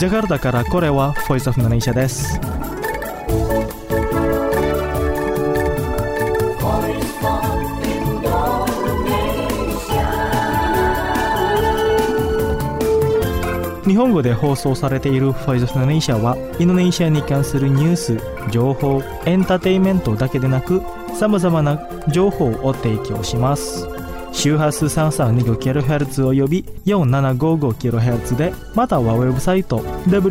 ジャカルタからこれは Voice of Indonesia です。日本語で放送されている Voice of Indonesia はインドネシアに関するニュース、情報、エンターテインメントだけでなく様々な情報を提供します。周波数 3325kHz および 4755kHz で、またはウェブサイト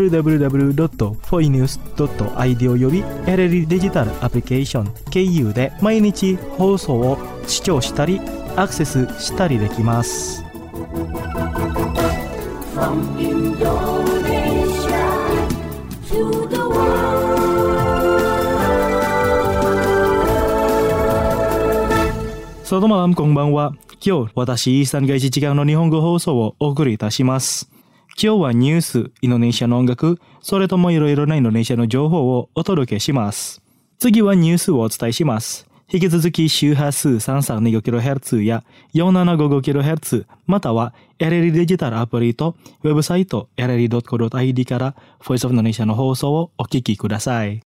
www.foinews.id および LLD デジタルアプリケーション KU で毎日放送を視聴したりアクセスしたりできます。From Indonesia to the world。Selamat malam, konbanwa。今日、私、イーサンが1時間の日本語放送をお送りいたします。今日はニュース、インドネシアの音楽、それともいろいろなインドネシアの情報をお届けします。次はニュースをお伝えします。引き続き周波数 3325kHz や 4755kHz または LLD デジタルアプリとウェブサイト LLD.co.id から Voice of Indonesia の放送をお聞きください。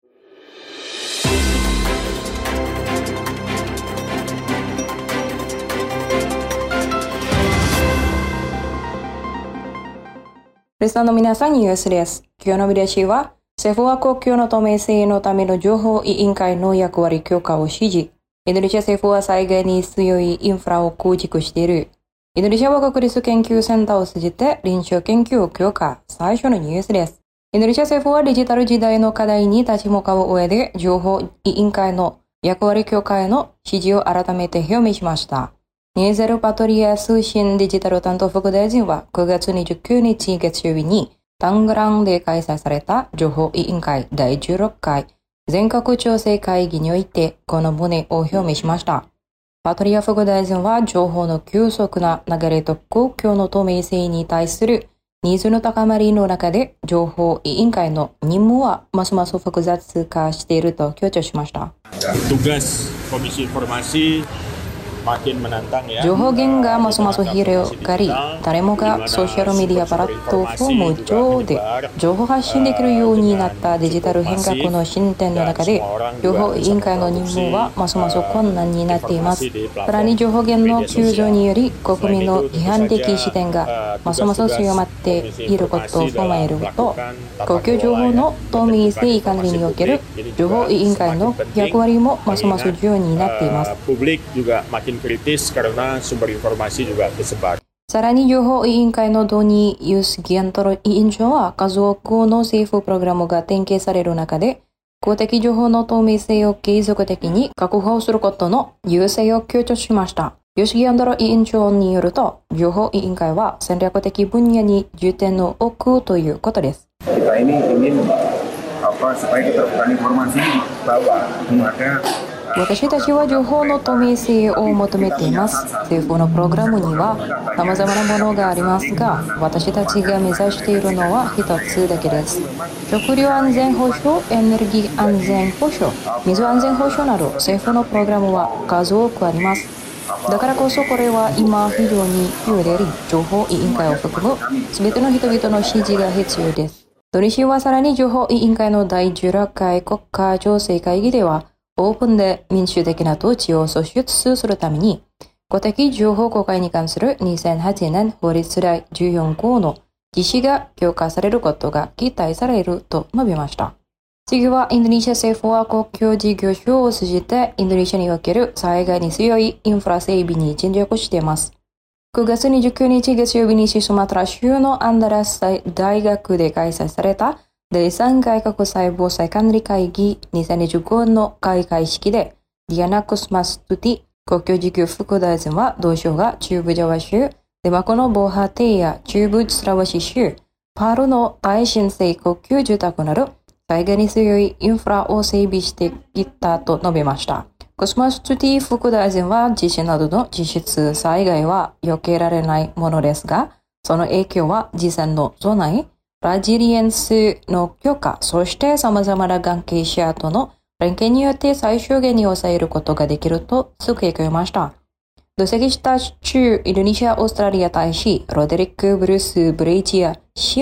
リスナーの皆さん、ニュースです。今日の見出しは、政府は国境の透明性のための情報委員会の役割強化を指示。インドネシア政府は災害に強いインフラを構築している。インドネシアは国立研究センターを通じて臨床研究を強化。最初のニュースです。インドネシア政府はデジタル時代の課題に立ち向かう上で、情報委員会の役割強化への指示を改めて表明しました。ニーゼル・パトリア通信デジタル担当副大臣は9月29日月曜日にタングランで開催された情報委員会第16回全国調整会議においてこの旨を表明しました。パトリア副大臣は情報の急速な流れと公共の透明性に対するニーズの高まりの中で情報委員会の任務はますます複雑化していると強調しました。 Tugas Komisi Informasi 情報源がますます広がり、誰もがソーシャルメディアプラットフォーム上で情報発信できるようになったデジタル変革の進展の中で、情報委員会の任務はますます困難になっています。さらに情報源の急増により、国民の批判的視点がますます強まっていることを踏まえると、公共情報の透明性管理における情報委員会の役割もますます重要になっています。さらに情報委員会のドニー・ユスギアントロ委員長は数多くの政府プログラムが展開される中で公的情報の透明性を継続的に確保することの優先を強調しました。ユスギアントロ委員長によると、情報委員会は戦略的分野に重点を置くということです。私たちは情報の透明性を求めています。政府のプログラムには様々なものがありますが、私たちが目指しているのは一つだけです。食料安全保障、エネルギー安全保障、水安全保障など政府のプログラムは数多くあります。だからこそこれは今非常に必要であり、情報委員会を含む全ての人々の支持が必要です。ドニ氏はさらに情報委員会の第16回国家調整会議では、オープンで民主的な統治を創出するために、公的情報公開に関する2008年法律第14号の実施が強化されることが期待されると述べました。次はインドネシア政府は国境事業所を通じてインドネシアにおける災害に強いインフラ整備に尽力しています。9月29日月曜日にスマトラ州のアンダラス大学で開催された第3回国際防災管理会議2025の開会式で、ディアナ・コスマストゥティ国境事業副大臣は同省が中部ジャワ州、デマコのボーハテイや中部スラワシ州、パールの耐震性国境住宅など災害に強いインフラを整備してきたと述べました。コスマストゥティ副大臣は地震などの実質災害は避けられないものですが、その影響は事前の備え、ラジリエンスの強化、そして様々な関係者との連携によって最小限に抑えることができると付け加えました。同席した駐インドネシア・オーストラリア大使、ロデリック・ブルース・ブレイジア氏は、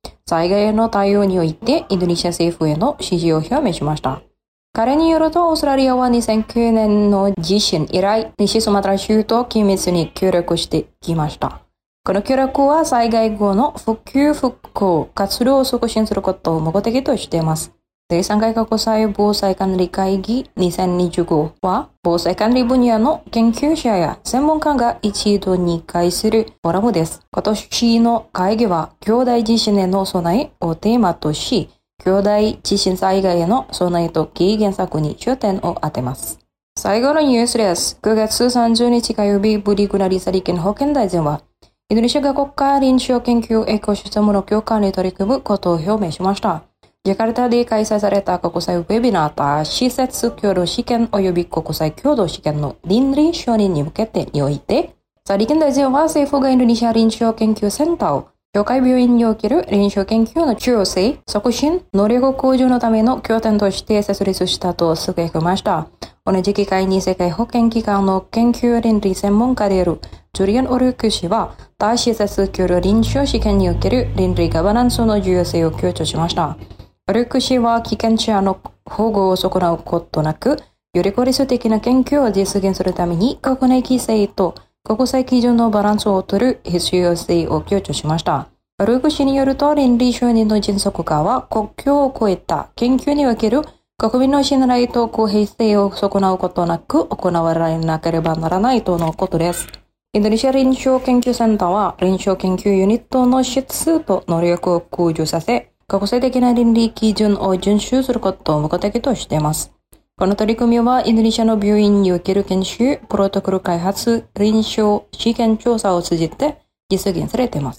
災害への対応においてインドネシア政府への支持を表明しました。彼によると、オーストラリアは2009年の地震以来、西スマトラ州と緊密に協力してきました。この協力は災害後の復旧復興活動を促進することを目的としています。第3回国際防災管理会議2025は、防災管理分野の研究者や専門家が一度に会するフォーラムです。今年の会議は、巨大地震への備えをテーマとし、巨大地震災害への備えと軽減策に焦点を当てます。最後のニュースです。9月30日火曜日、ブリグナリサリケン保健大臣は、インドネシアが国家臨床研究エコシステムの強化に取り組むことを表明しました。ジャカルタで開催された国際ウェビナーと施設共同試験及び国際共同試験の倫理承認に向けてにおいて、サリケン大臣は政府がインドネシア臨床研究センターを教会病院における臨床研究の調整、促進、能力向上のための拠点として設立したと告げました。同じ機会に世界保健機関の研究倫理専門家であるジュリアン・オルク氏は、他施設共同臨床試験における倫理ガバナンスの重要性を強調しました。オルク氏は被験者の保護を損なうことなく、より効率的な研究を実現するために国内規制と国際基準のバランスを取る必要性を強調しました。オルク氏によると、倫理承認の迅速化は国境を越えた研究における国民の信頼と公平性を損なうことなく行われなければならないとのことです。インドネシア臨床研究センターは臨床研究ユニットの質と能力を向上させ、国際的な倫理基準を遵守することを目的としています。この取り組みはインドネシアの病院における研修、プロトコル開発、臨床試験調査を通じて実現されています。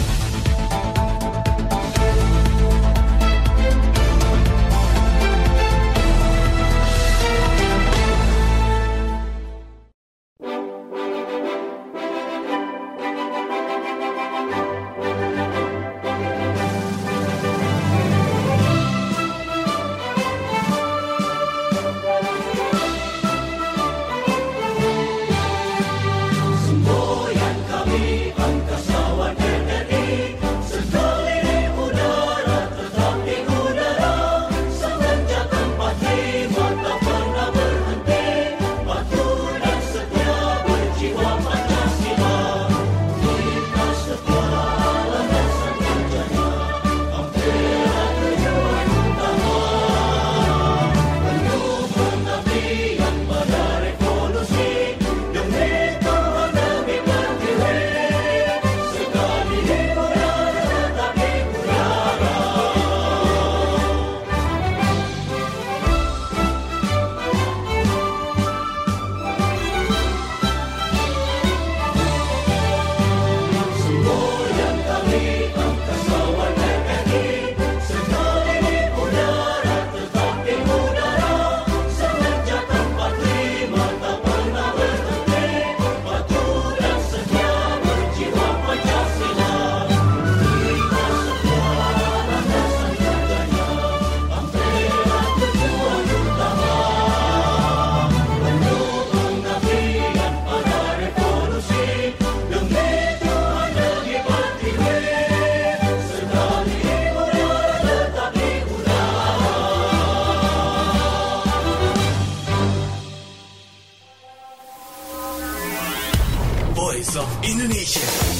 Voice of Indonesia.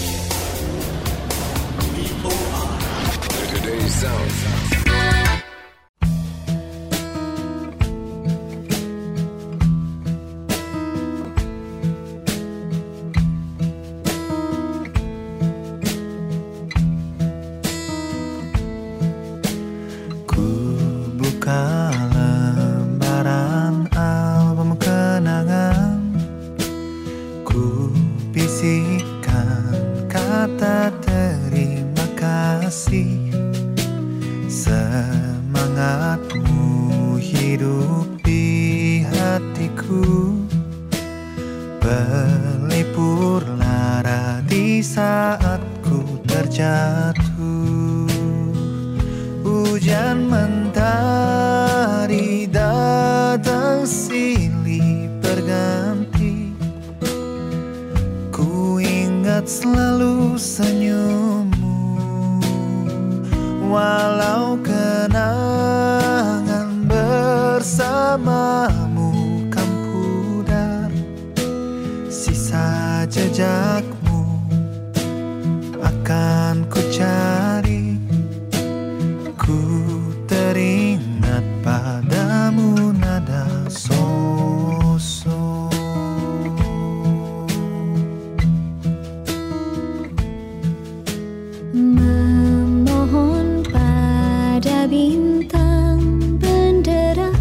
VOA. Today's sound. Semangatmu hidup di hatiku, pelipur lara di saat ku terjatuh. Hujan mentari datang silih berganti, ku ingat selalu senyummu. bersamamu kan pudar, sisa jejakmu akan ku cari. Ku teringat padamu nada sosok. Memohon pada bintang benderang,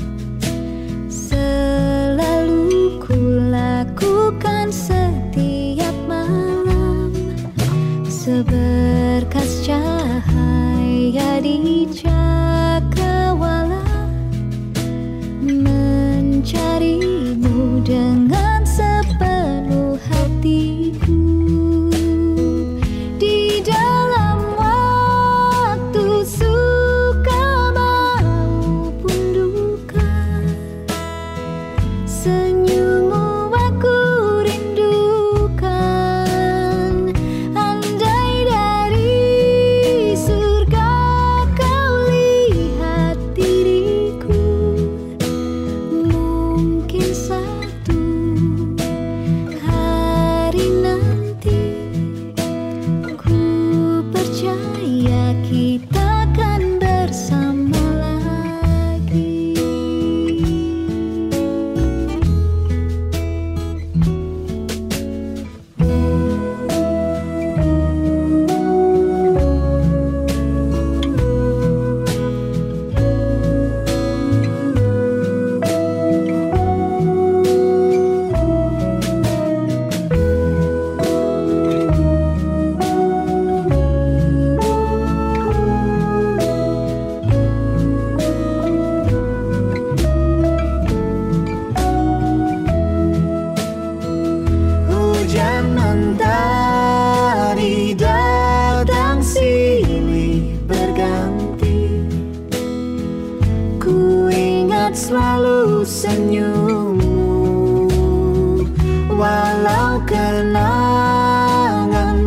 selalu ku lakukan setiap malam, seberkas cahaya di cakrawala, mencarimu dengan sepenuh hatiku. Di dalam waktu suka maupun duka, senyummu aku rindukan. Andai dari surga kau lihat diriku, mungkin satu hari nanti ku percaya kita akan bersama lagi. Hujan mentari datang silih berganti, ku ingat selalu senyummu, walau kenangan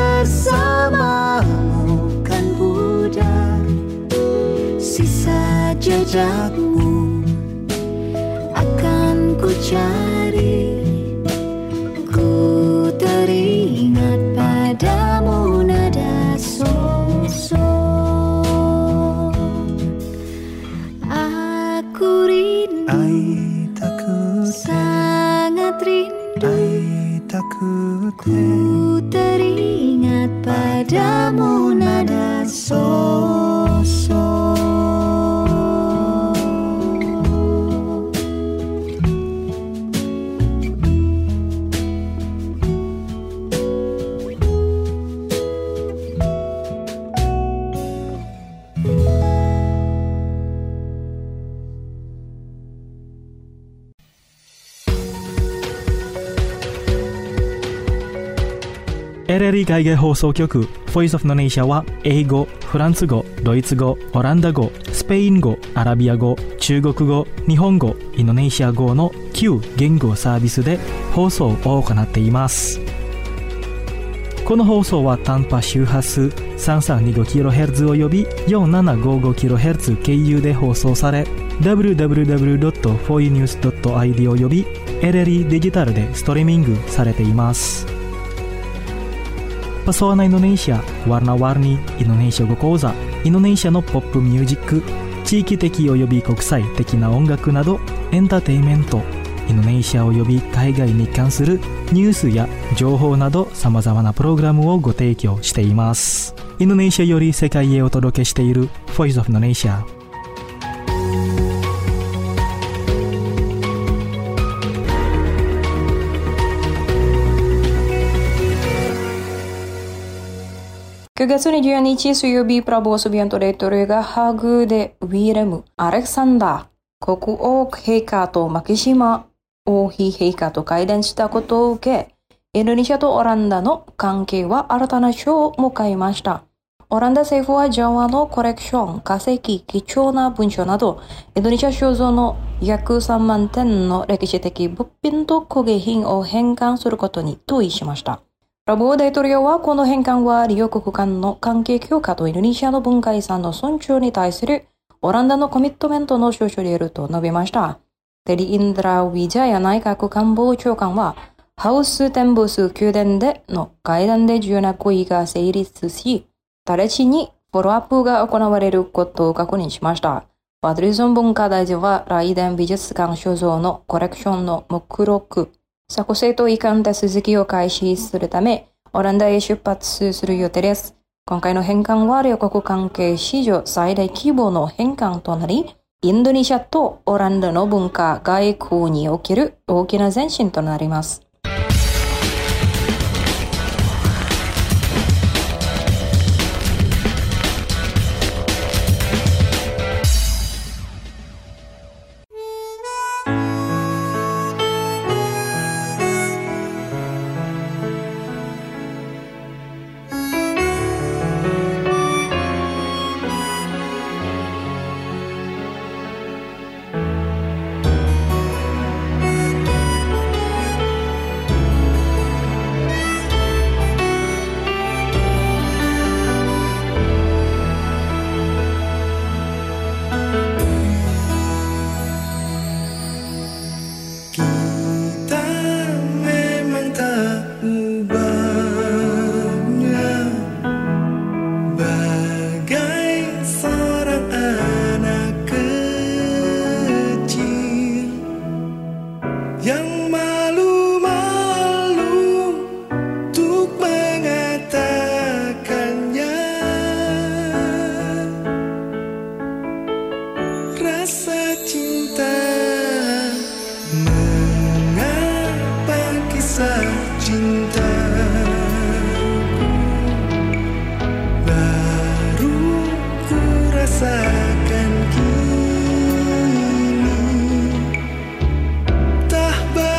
bersamamu kan pudar, sisa jejakmu akan ku cari. Ku teringat padamu nada sosok. Aku rindu, sangat rindu. Ku teringat padamu nada sosok. LLE 海外放送局 Voice of Indonesia は英語、フランス語、ドイツ語、オランダ語、スペイン語、アラビア語、中国語、日本語、インドネシア語の9言語サービスで放送を行っています。この放送は短波周波数 3325kHz および 4755kHz 経由で放送され、www.foinews.id および LLE デジタルでストリーミングされています。Pesona Indonesia, warna-warni Indonesia語講座、インドネシアのポップミュージック、地域的および国際的な音楽などエンターテインメント、インドネシアおよび海外に関するニュースや情報などさまざまなプログラムをご提供しています。インドネシアより世界へお届けしている Voice of Indonesia。 9月22日水曜日、プラボースビアント大統領がハグでウィレム・アレクサンダー国王陛下とマキシマ王妃陛下と会談したことを受け、インドネシアとオランダの関係は新たな章を迎えました。オランダ政府はジャワのコレクション、化石、貴重な文書など、インドネシア所蔵の約3万点の歴史的物品と工芸品を返還することに同意しました。プラボー大統領はこの返還は両国間の関係強化とインドネシアの文化遺産の尊重に対するオランダのコミットメントの象徴であると述べました。テリ・インドラ・ウィジャヤ内閣官房長官は、ハウステンボス宮殿での会談で重要な合意が成立し、直ちにフォローアップが行われることを確認しました。ワドリゾン文化大臣は、来年美術館所蔵のコレクションの目録、作成と移管手続きを開始するため、オランダへ出発する予定です。今回の返還は両国関係史上最大規模の返還となり、インドネシアとオランダの文化外交における大きな前進となります。 Rasakan kini, tak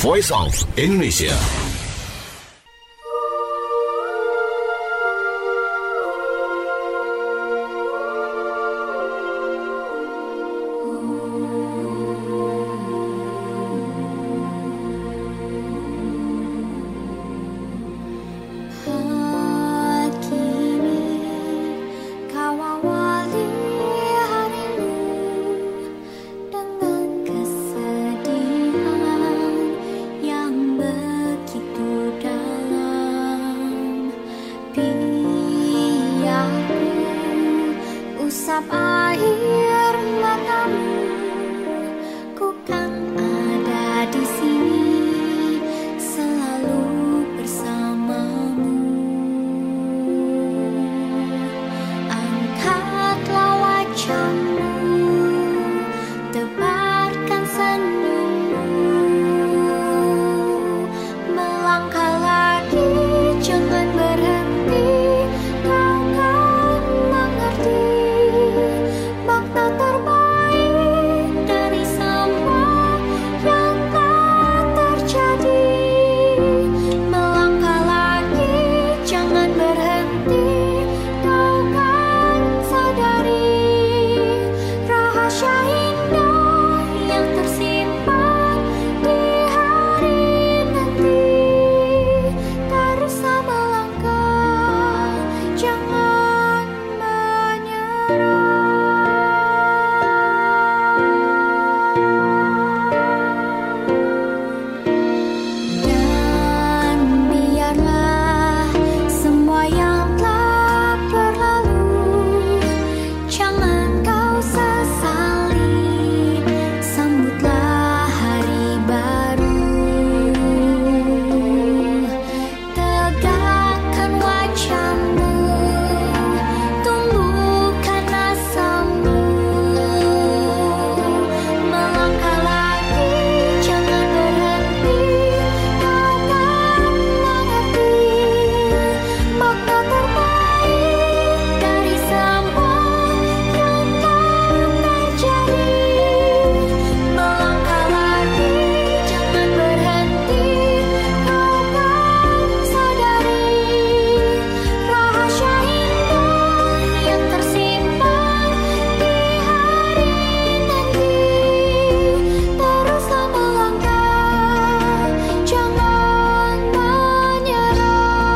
Voice of Indonesia. Usap air matamu, ku kan ada di sini selalu bersamamu. Angkatlah wajahmu, tebarkan senyummu, melangkah lagi, jangan berhenti, kau kan mengerti. Makna terbaik dari semua yang telah terjadi. Melangkah lagi, jangan berhenti, kau kan sadari rahasia indah yang tersimpan di hari nanti. Teruslah melangkah, jangan menyerah. Semua yang telah berlalu, jangan kau sesali. Sambutlah hari baru. Tegakkan wajahmu, tumbuhkan asamu. Melangkah lagi, jangan berhenti, kau kan mengerti. Makna terbaik dari semua yang telah terjadi. Melangkah lagi, jangan berhenti, kau kan sadari rahasia indah yang tersimpan di hari nanti. Teruslah melangkah, jangan menyerah.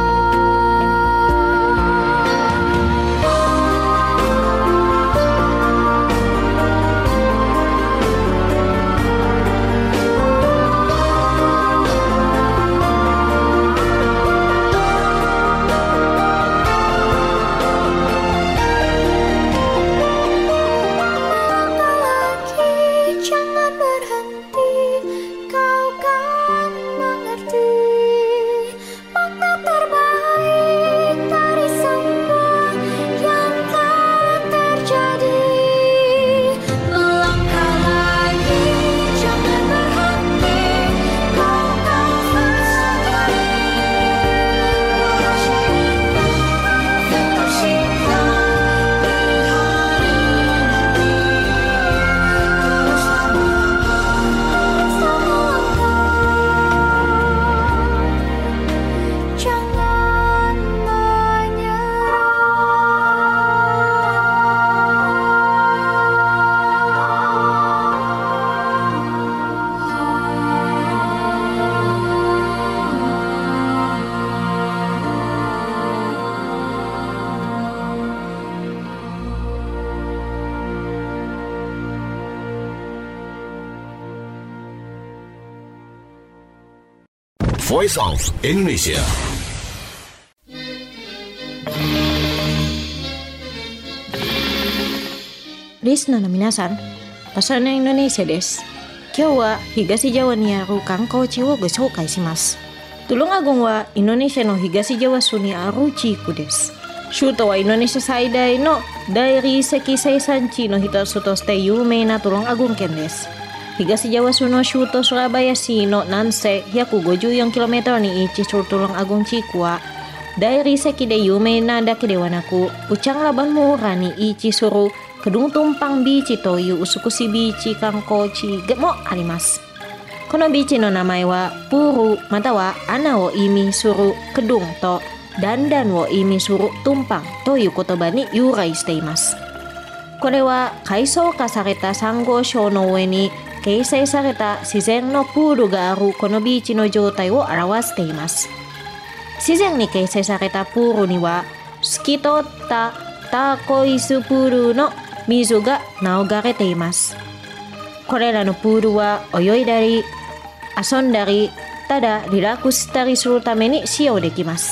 Melangkah lagi, jangan berhenti, kau kan mengerti. Makna terbaik dari semua yang telah terjadi. Melangkah lagi, jangan berhenti, kau kan sadari rahasia indah yang tersimpan di hari nanti. Teruslah melangkah, jangan Voice of Indonesia. Listenerの皆さん、私はインドネシアです。今日は東ジャワにある観光地をご紹介します。Tulungagungはインドネシアの東ジャワ州にある地域です。首都はインドネシア最大の大理石生産地の一つとして有名なTulungagung県です。東ジャワ州の首都スラバヤ市の南西 154km に位置するTulungagung地区は大理石で有名なだけではなく、ウチャンラバンモーラに位置するKedung Tumpang Beach という美しいビーチ観光地もあります。 このビーチの名前はプールまたは穴を意味するクドゥンと段々を意味するトンパンという言葉に由来しています。これは海藻化されたサンゴ礁の上に形成された自然のプールがあるこのビーチの状態を表しています。自然に形成されたプールには透き通ったターコイズプールの水が流れています。これらのプールは泳いだり遊んだりただリラックスしたりするために使用できます。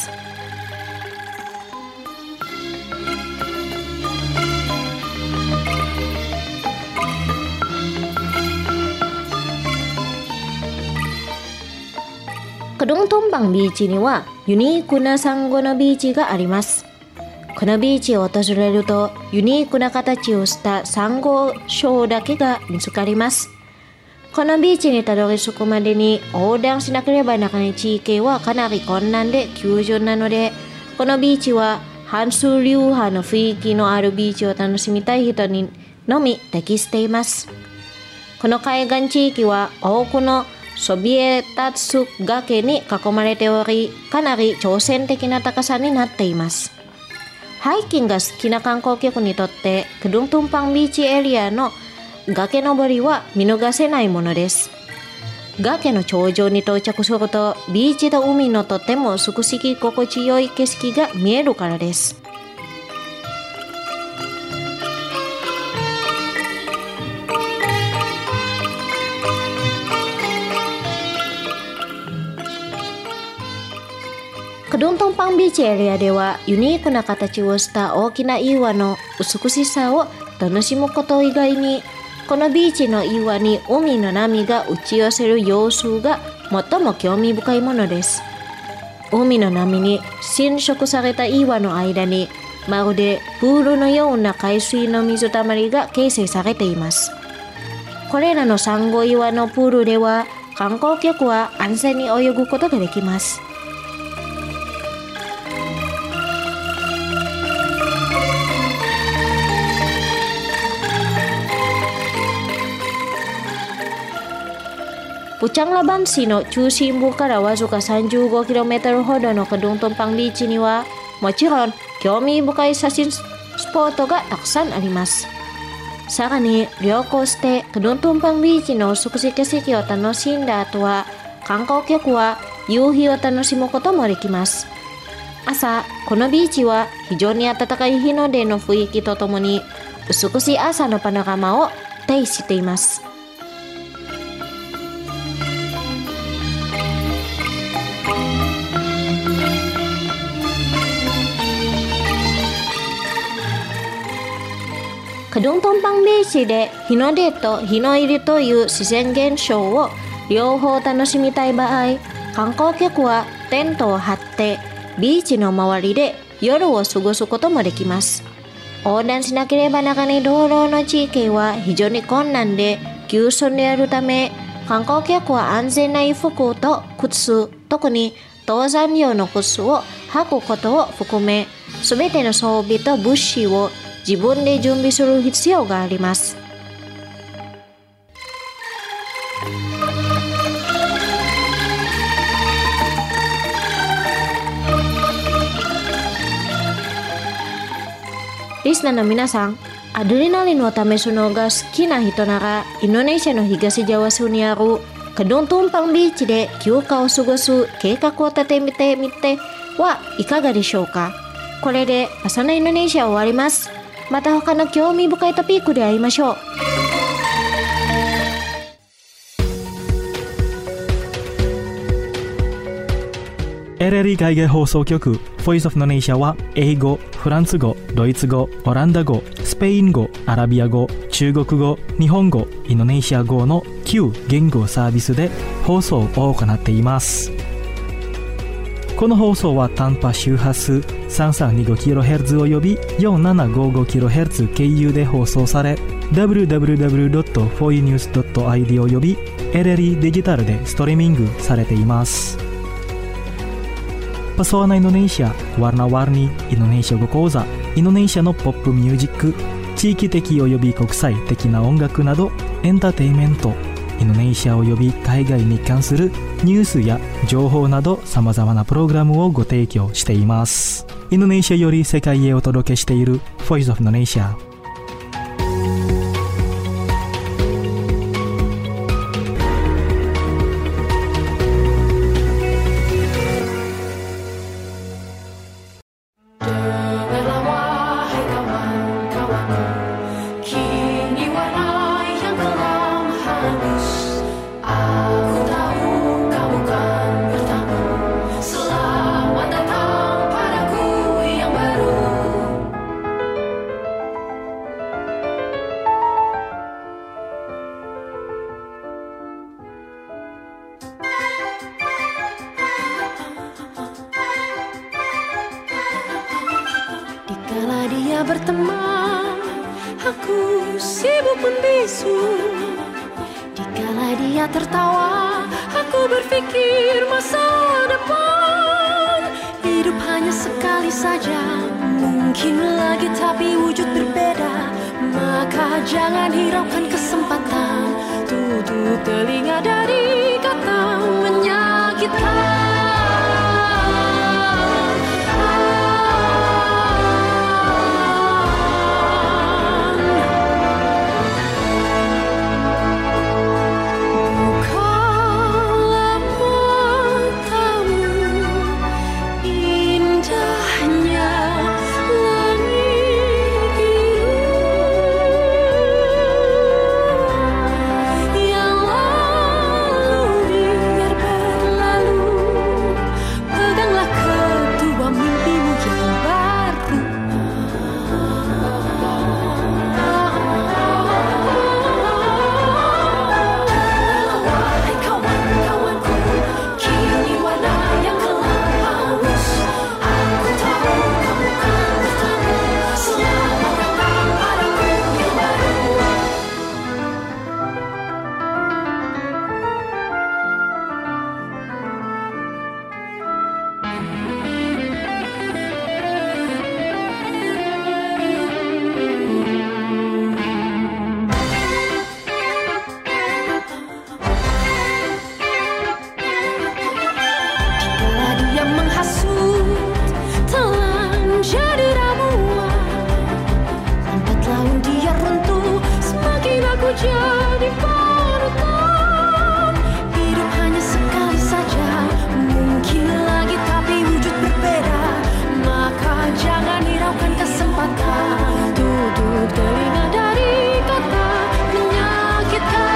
クドゥントンパンビーチにはユニークなサンゴのビーチがあります。このビーチを訪れるとユニークな形をしたサンゴ礁だけが見つかります。このビーチにたどり着くまでに横断しなければならない地域はかなり困難で急峻なので、このビーチは半数流派の雰囲気のあるビーチを楽しみたい人にのみ適しています。この海岸地域は多くのそびえ立つ崖に囲まれており、かなり挑戦的な高さになっています。ハイキングが好きな観光客にとってクドゥントンパンビーチエリアの崖登りは見逃せないものです。崖の頂上に到着するとビーチと海のとても美しい心地よい景色が見えるからです。クドゥントンパンビーチエリアではユニークな形をした大きな岩の美しさを楽しむこと以外に、このビーチの岩に海の波が打ち寄せる様子が最も興味深いものです。海の波に浸食された岩の間にまるでプールのような海水の水たまりが形成されています。これらのサンゴ岩のプールでは観光客は安全に泳ぐことができます。プチャンラバン市の中心部からわずか 35km ほどのクドゥントンパンビーチにはもちろん興味深い写真スポットがたくさんあります。さらに旅行してクドゥントンパンビーチの美しい景色を楽しんだ後は観光客は夕日を楽しむこともできます。朝、このビーチは非常に暖かい日の出の雰囲気とともに美しい朝のパノラマを呈しています。クドゥントンパンビーチで日の出と日の入りという自然現象を両方楽しみたい場合、観光客はテントを張ってビーチの周りで夜を過ごすこともできます。横断しなければならない道路の地域は非常に困難で急峻であるため、観光客は安全な衣服と靴、特に登山用の靴を履くことを含め、すべての装備と物資を自分で準備する必要があります。リスナーの皆さん、アドレナリンを試すのが好きな人なら、インドネシアの東ジャワ州にあるクドゥントンパンビーチで休暇を過ごす計画を立ててみてはいかがでしょうか。これで朝のインドネシア終わります。また他の興味深いトピックで会いましょう。 LLE 海外放送局 Voice of Indonesia は英語、フランス語、ドイツ語、オランダ語、スペイン語、アラビア語、中国語、日本語、インドネシア語の9言語サービスで放送を行っています。この放送は短波周波数 3325kHz および 4755kHz 経由で放送され、www.foinews.id および LLE デジタルでストリーミングされています。Pesona Indonesia, Warna-warni Indonesia語講座、インドネシアのポップミュージック、地域的および国際的な音楽などエンターテインメント、 インドネシアおよび海外に関するニュースや情報など様々なプログラムをご提供しています。インドネシアより世界へお届けしている Voice of Indonesia。 Dikala dia berteman, aku sibuk membisu. Dikala dia tertawa, aku berpikir masa depan. Hidup hanya sekali saja, mungkin lagi tapi wujud berbeda. Maka jangan hiraukan kesempatan, tutup telinga dari kata menyakitkan. Jadi panutan, hidup hanya sekali saja, mungkin lagi tapi wujud berbeda. Maka jangan hiraukan kesempatan, tutup telinga dari kata menyakitkan.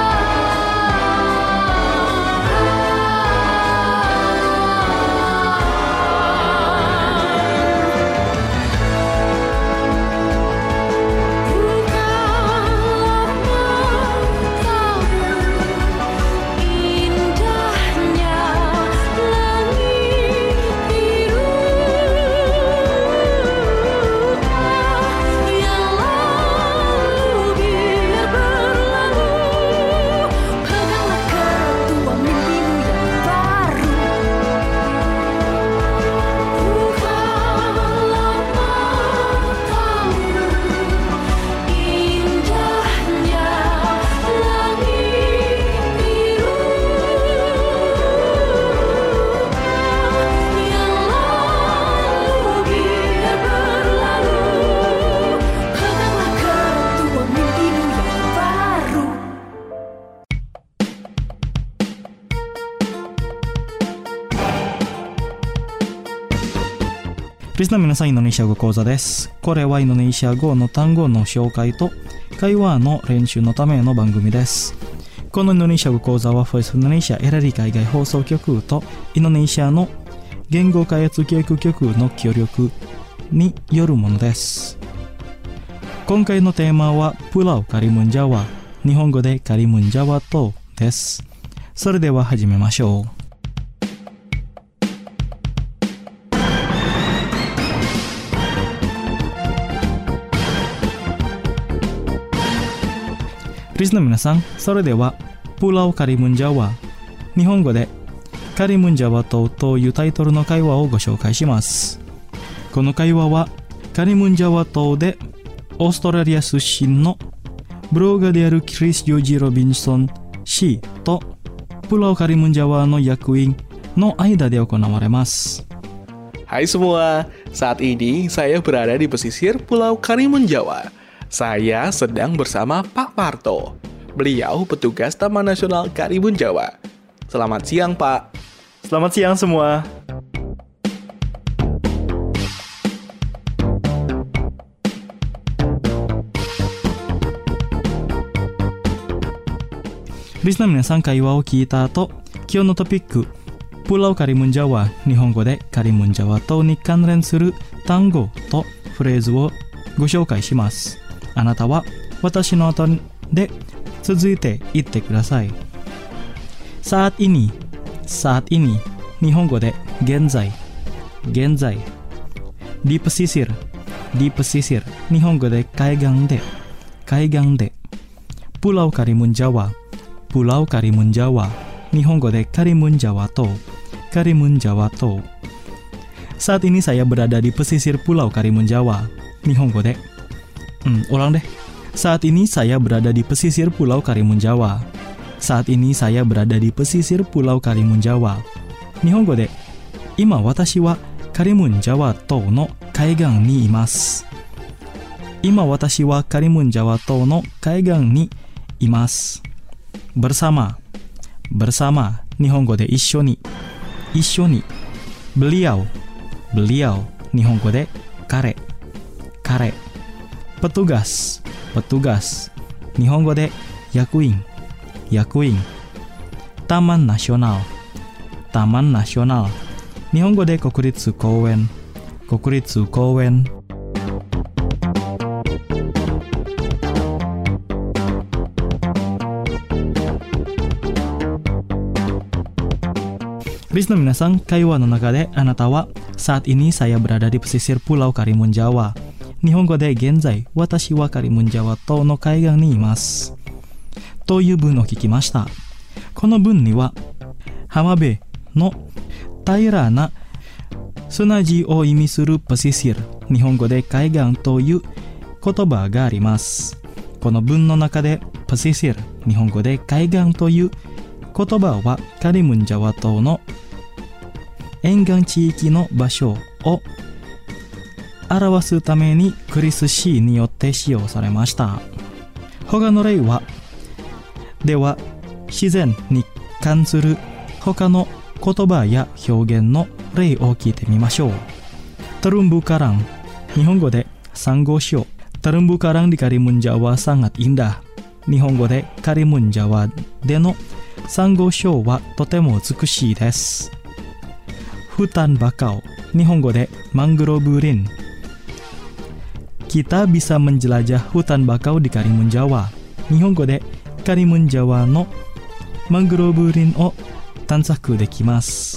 リスナーの皆さん、インドネシア語講座です。これはインドネシア語の単語の紹介と会話の練習のための番組です。このインドネシア語講座は Voice of Indonesia エラリ海外放送局とインドネシアの言語開発教育局の協力によるものです。今回のテーマはプラウカリムンジャワ、日本語でカリムンジャワ島です。それでは始めましょう。リスナーの皆さん、それではプラウカリムンジャワ、日本語でカリムンジャワ島というタイトルの会話をご紹介します。この会話はカリムンジャワ島でオーストラリア出身のブロガーであるクリス・ジョージ・ロビンソン市とPulau Karimun Jawa no Yakuing no Aida de okonawaramas. Hai semua, saat ini saya berada di pesisir Pulau Karimun Jawa. Saya sedang bersama Pak Parto. Beliau petugas Taman Nasional Karimun Jawa. Selamat siang, Pak. Selamat siang semua. Listener 皆さん、会話を聞いた後、今日のトピック、Pulau Karimun Jawa、日本語でカリムンジャワ島に関連する単語とフレーズをご紹介します。あなたは私の後で続いて言ってください。saat ini、日本語で現在、di pesisir、日本語で海岸で、Pulau Karimun Jawa、日本語でカリムンジャワ島、Saat ini saya berada di pesisir Pulau Karimun Jawa、日本語で、ulang deh. Saat ini saya berada di pesisir Pulau Karimun Jawa. Saat ini saya berada di pesisir Pulau Karimun Jawa. 日本語で、今私はカリムンジャワ島の海岸にいます。今私はカリムンジャワ島の海岸にいます。bersama、日本語で一緒に。beliau、日本語で彼。petugas、日本語で役員。Taman Nasional、日本語で国立公園。リスの皆さん、会話の中であなたは saat ini saya berada di pesisir Pulau Karimun Jawa、日本語で現在私はカリムンジャワ島の海岸にいますという文を聞きました。この文には浜辺の平らな砂地を意味するpesisir、日本語で海岸という言葉があります。この文の中でpesisir、日本語で海岸という言葉はカリムンジャワ島の沿岸地域の場所を表すためにクリス・シーによって使用されました。他の例では自然に関する他の言葉や表現の例を聞いてみましょう。terumbu karang、日本語でサンゴ礁。terumbu karang di Karimun Jawa sangat indah、日本語でカリムンジャワでのサンゴ礁はとても美しいです。hutan bakau、日本語でマングローブ林。Kita bisa menjelajah hutan bakau di Karimun Jawa、日本語でカリムンジャワのマングローブ林を探索できます。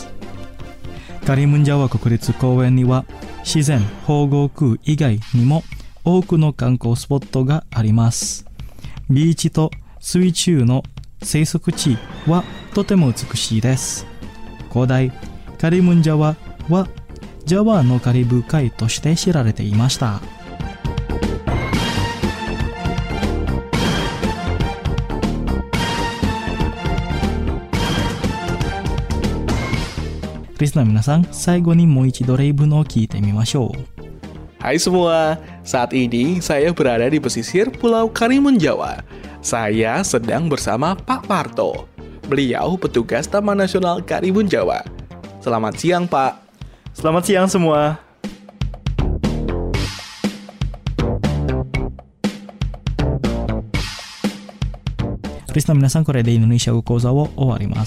カリムンジャワ国立公園には自然保護区以外にも多くの観光スポットがあります。ビーチと水中の生息地はとても美しいです。古代カリムンジャワはジャワのカリブ海として知られていました。リスナー皆さん、最後にもう一度例文を聞いてみましょう。 Hai semua, saat ini saya berada di pesisir Pulau Karimun Jawa. Saya sedang bersama Pak Parto. Beliau petugas Taman Nasional Karimun Jawa. Selamat siang, Pak. Selamat siang semua. Listener 皆さん、これでインドネシア語講座を終わります。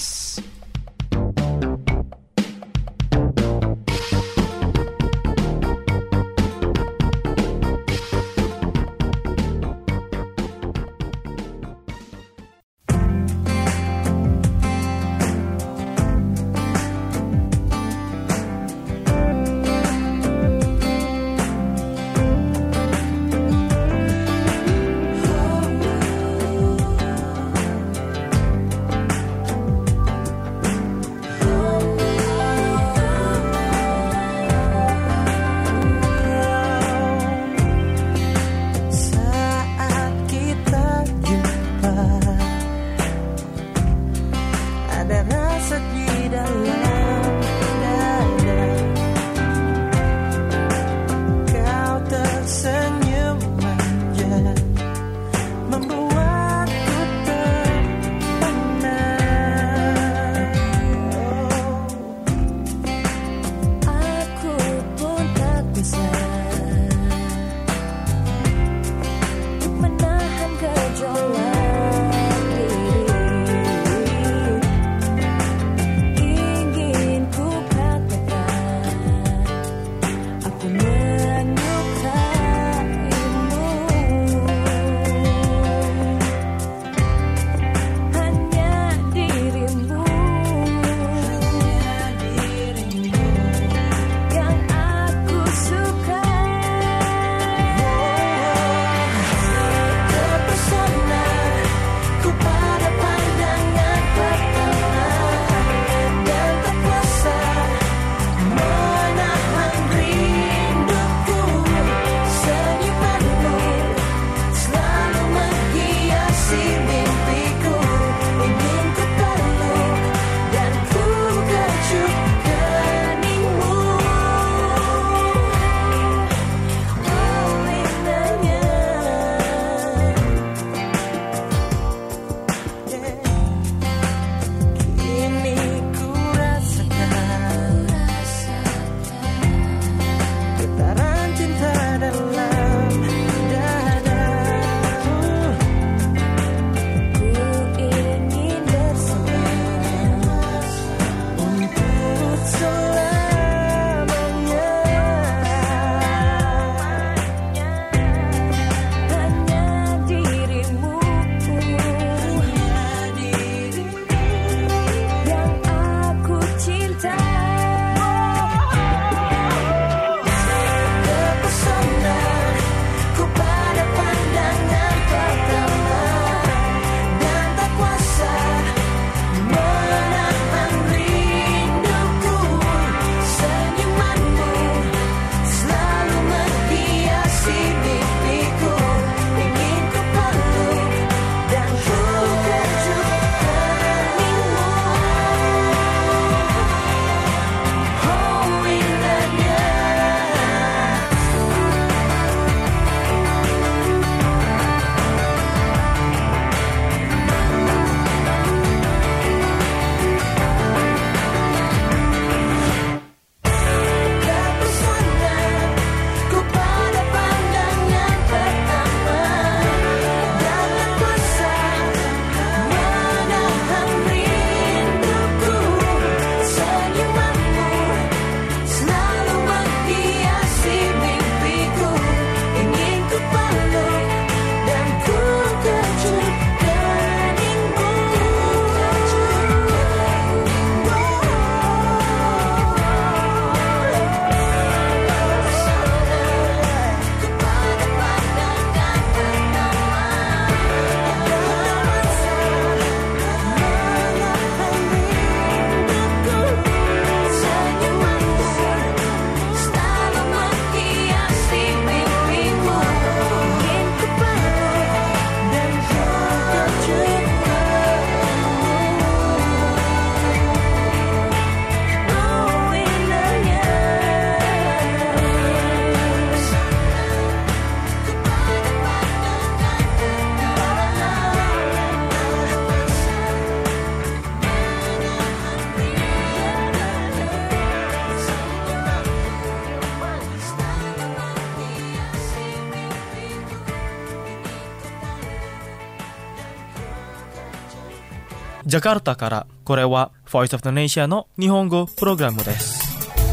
ジャカルタから、これは Voice of Indonesia の日本語プログラムです。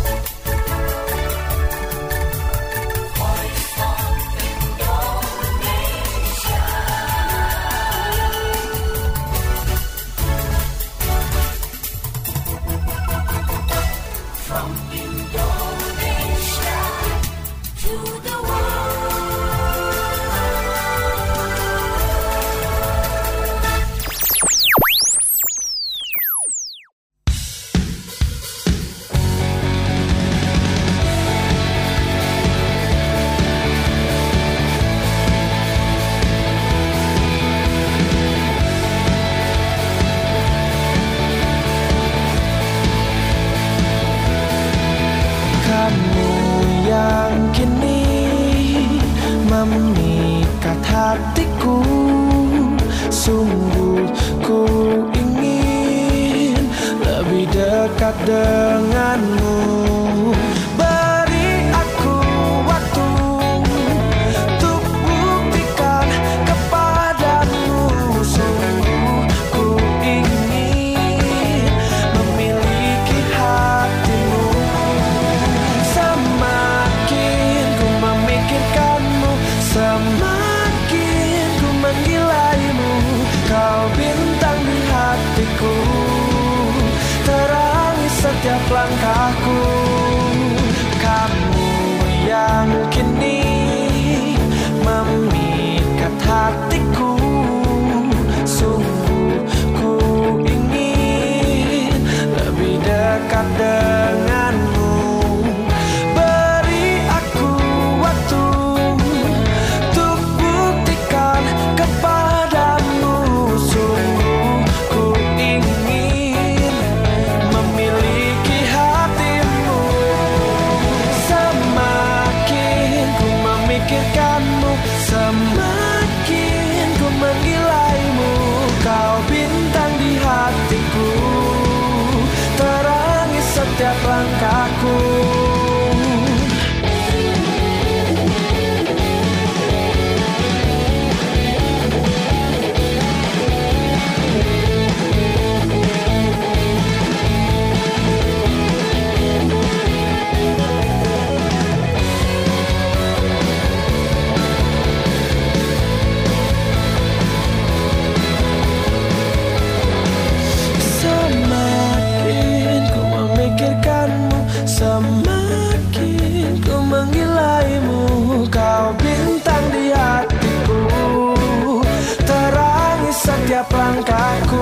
Memikat hatiku, sungguh ku ingin lebih dekat denganmu. Beri aku waktu untuk buktikan kepadamu, sungguh ku ingin memiliki hatimu. Semakin ku memikirkanmu, semakin ku menggilaimu. Kau bintang di hatiku, terangi setiap langkahku. Kamu yang kini memikat hatiku, sungguh ku ingin lebih dekat denganmu. Beri aku waktu untuk buktikan kepadamu, sungguh ku ingin memiliki hatimu. Semakin ku memikirkanmu, semakin ku menggilaimu. Kau bintang di hatiku, terangi setiap langkahku. Semakin ku memikirkanmu, semakin ku menggilaimu. Kau bintang di hatiku, terangi setiap langkahku.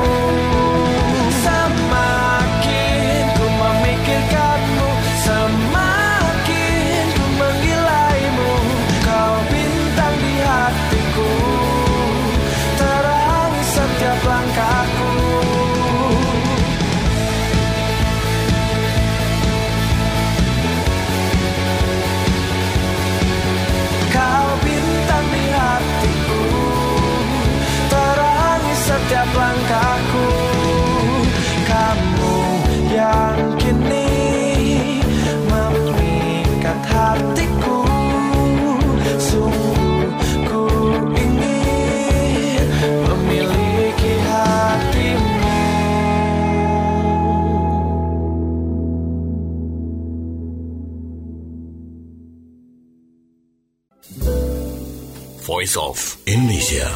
Semakin ku memikirkanmu, semakin ku menggilaimu. Kau bintang di hatiku, terangi setiap langkahku. Kau bintang di hatiku, terangi setiap langkahku. Kamu yang kini memikat hatiku, sungguh ku ingin memiliki hatimu. Voice of Indonesia.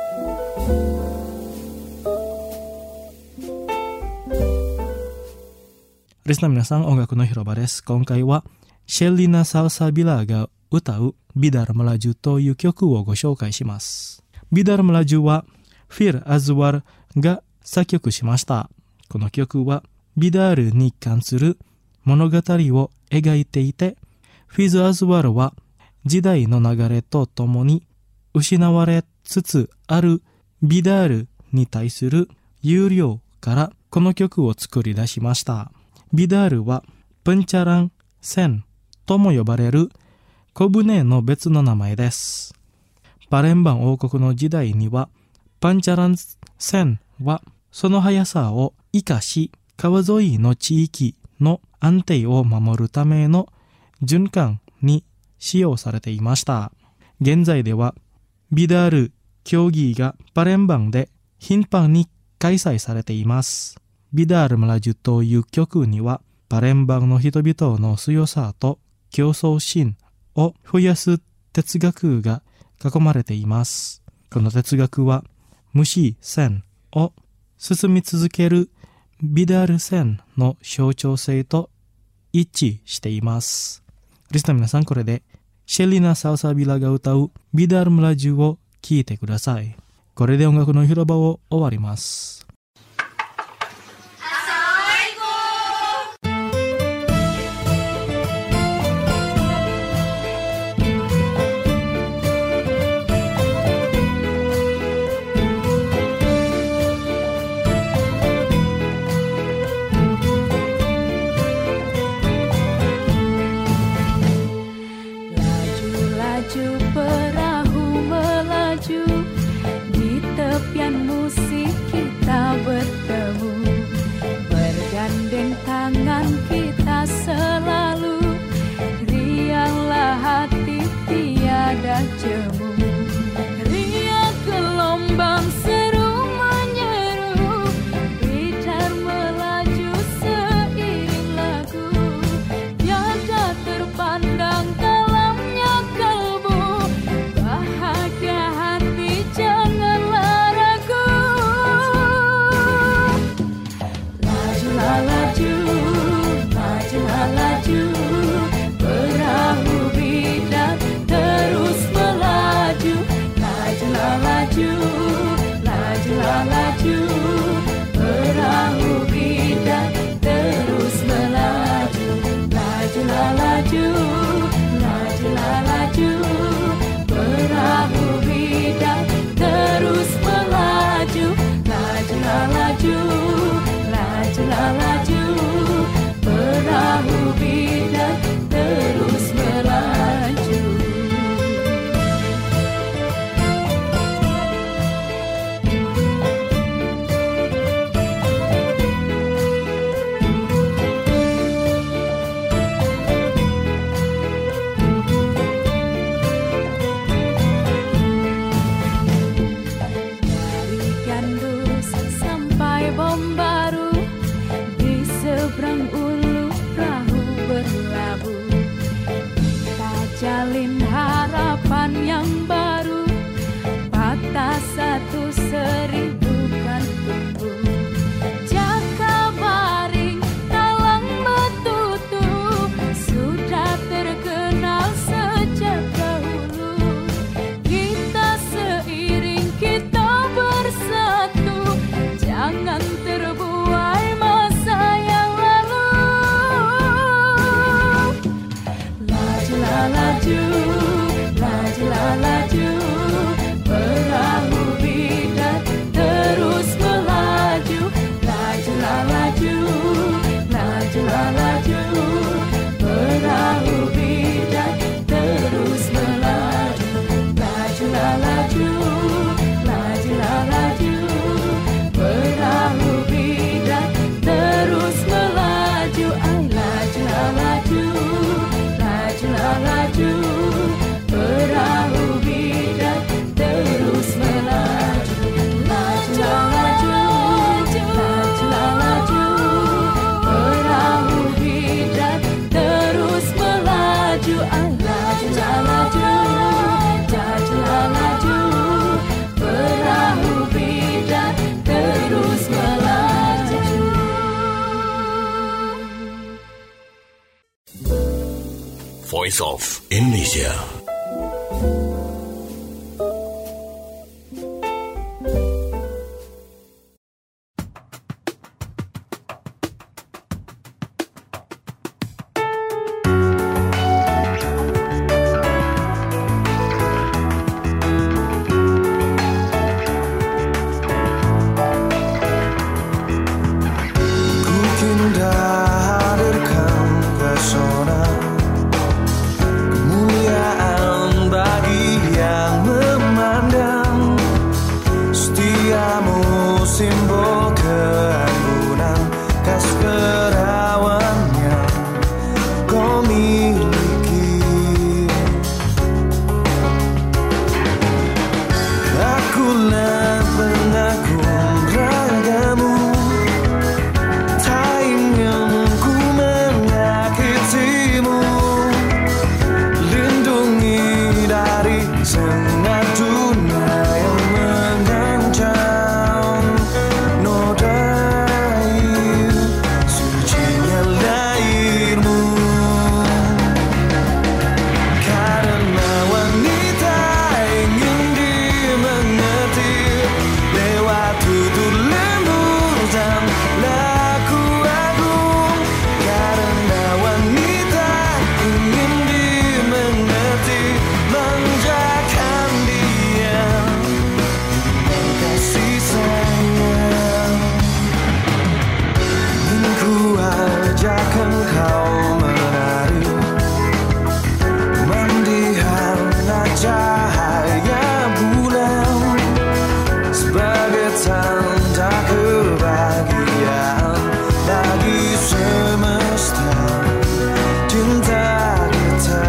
Risna minasan, ongaku no hiroba desu. Konkai wa Shelina Salsabila ga utau Bidar Melaju to yu kyoku wo go shoukai shimasu. Bidar Melaju wa Fir Azwar ga sakyoku shimashita. Kono kyoku wa Bidar ni kansuru monogatari wo egaite ite, Fiz Azwar wa 時代の流れとともに失われつつあるビダールに対する憂慮からこの曲を作り出しました。ビダールはプンチャラン船とも呼ばれる小舟の別の名前です。パレンバン王国の時代にはパンチャラン船はその速さを生かし、川沿いの地域の安定を守るための循環に使用されていました。現在ではビダール競技がパレンバンで頻繁に開催されています。ビダールmelajuという曲には、パレンバンの人々の強さと競争心を増やす哲学が囲まれています。この哲学は、無視線を進み続けるビダール線の象徴性と一致しています。リスナー皆さん、これでシェリナ・サルサビラが歌うビダールmelajuを聴いてください。これで音楽の広場を終わります。 Laju perahu melaju, di tepian musik kita bertemu, bergandeng tangan kita selalu, rianglah hati tiada jemu, riang gelombang seru menyeru, bidar melaju seiring lagu, tiada terpandang laju, perahu bidak terus melaju, lajulah laju, lajulah laju, perahu bidak terus melaju, lajulah laju, lajulah laju, perahu bidak terus melaju, lajulah laju, lajulah laju, perahu bidak terus melaju. Dari Gandus sampai Bombaru, di seberang ulu perahu berlabuh, kita jalin harapan yang baru, patah satu 1000 kan tumbuh, Jakabaring Talang Betutu sudah terkenal sejak dahulu, kita seiring kita bersatu, jangan terbuai masa yang lalu. Lajulah laju, lajulah laju, perahu bidak terus melaju, lajulah laju, lajulah laju, perahu bidak terus melaju, lajulah laju, lajulah laju, perahu bidak terus melaju, ay lajulah laju, lajulah laju, perahu bidak terus melaju, lajulah laju, lajulah laju, perahu bidak terus melaju, ay lajulah laju, lajulah laju, perahu bidak terus melaju. Voice of Indonesia. Ku kini hadirkan pesona kemuliaan bagi yang memandang, setiamu simbol keanggunan, kas perawan yang kau miliki. Akulah pengagum raga kasih sayang, ingin ku ajak engkau menari, mendihamnya cahaya bulan sebagai tanda kebahagiaan bagi semesta cinta kita.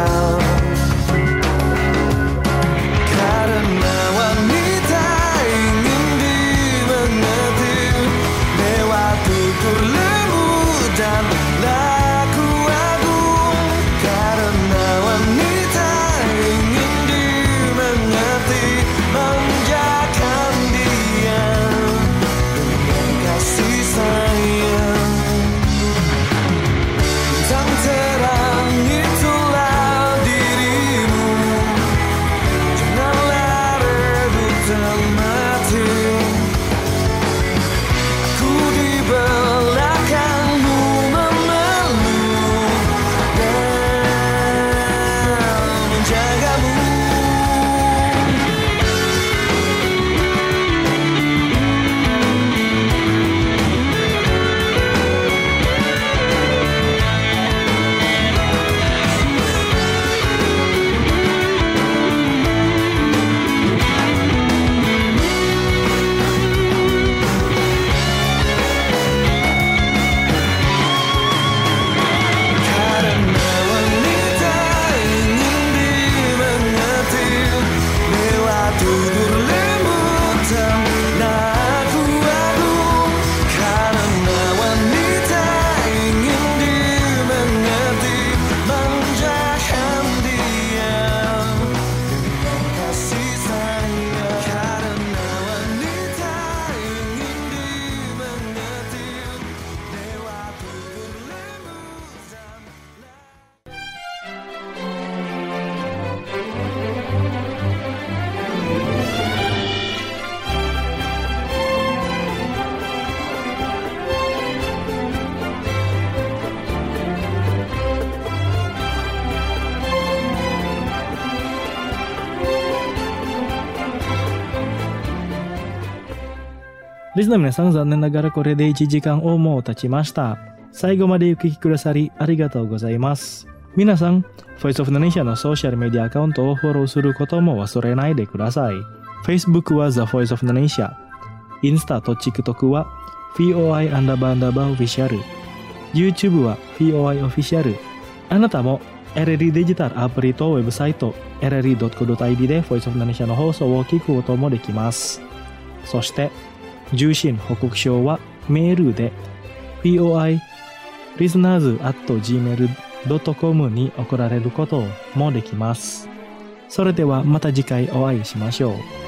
Karena wanita ingin dimengerti lewat tutur lembut dan laku agung. Karena wanita ingin dimengerti, manjakan dia dengan kasih sayang. Bintang terang itulah dirimu, janganlah redup dan mati. Aku di belakangmu memeluk dan menjagamu. Karena wanita ingin dimengerti lewat tutur lembut dan laku agung. Karena wanita ingin dimengerti, manjakan dia dengan kasih sayang. Karena wanita ingin dimengerti lewat tutur lembut dan リスナーの皆さん、残念ながらこれで1時間をもう経ちました。最後までお聞きくださりありがとうございます。皆さん、Voice of Indonesia のソーシャルメディアアカウントをフォローすることも忘れないでください。Facebook は The Voice of Indonesia。インスタと TikTok は FOI__official。YouTube は FOI Official。あなたも RRI デジタルアプリとウェブサイト RRI.co.id で Voice of Indonesia の放送を聞くこともできます。そして、受信報告書はメールで POI listeners@gmail.com に送られることもできます。それではまた次回お会いしましょう。